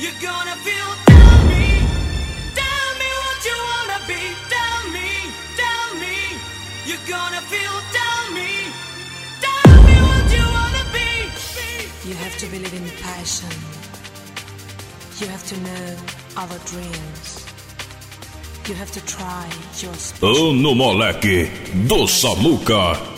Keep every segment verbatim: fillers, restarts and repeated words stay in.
You're gonna feel, tell me, tell me what you wanna be. Tell me, tell me. You're gonna feel, tell me, tell me what you wanna be. You have to believe in passion. You have to know our dreams. You have to try your special. Ano Moleque do Samuca.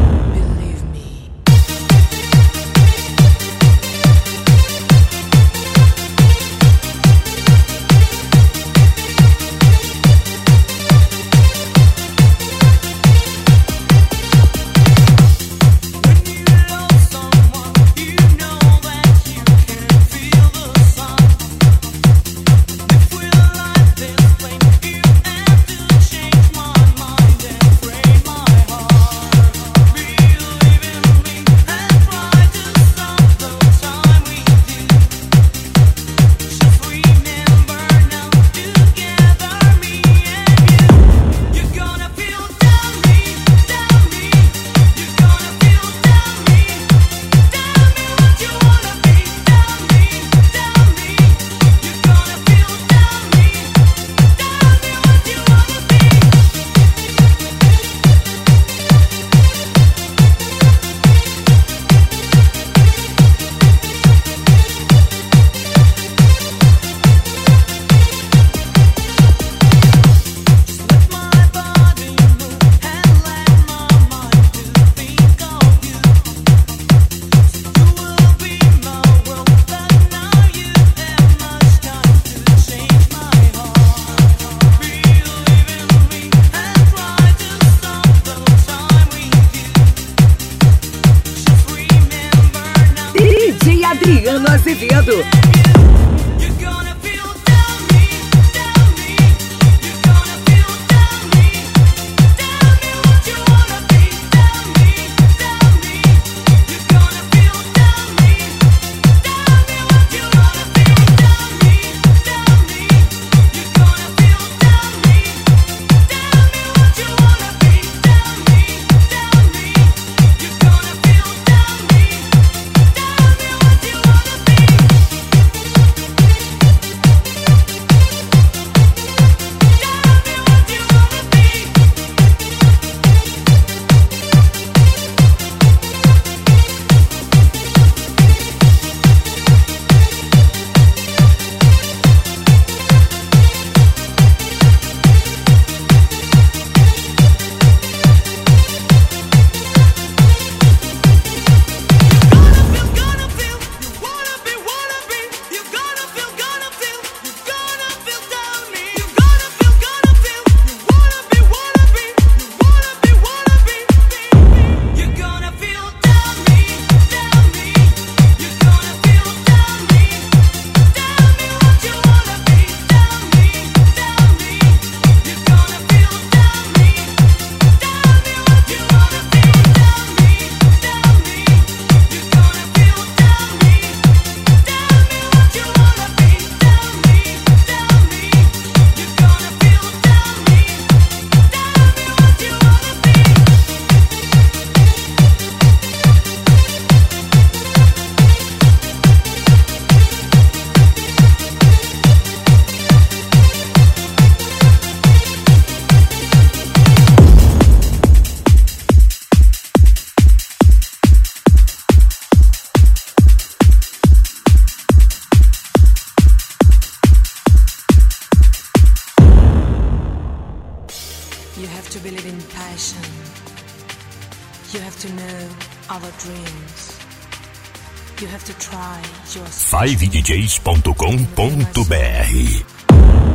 Adriano Azevedo. You have to believe in passion. You have to know our dreams. You have to try your five d js ponto com ponto b r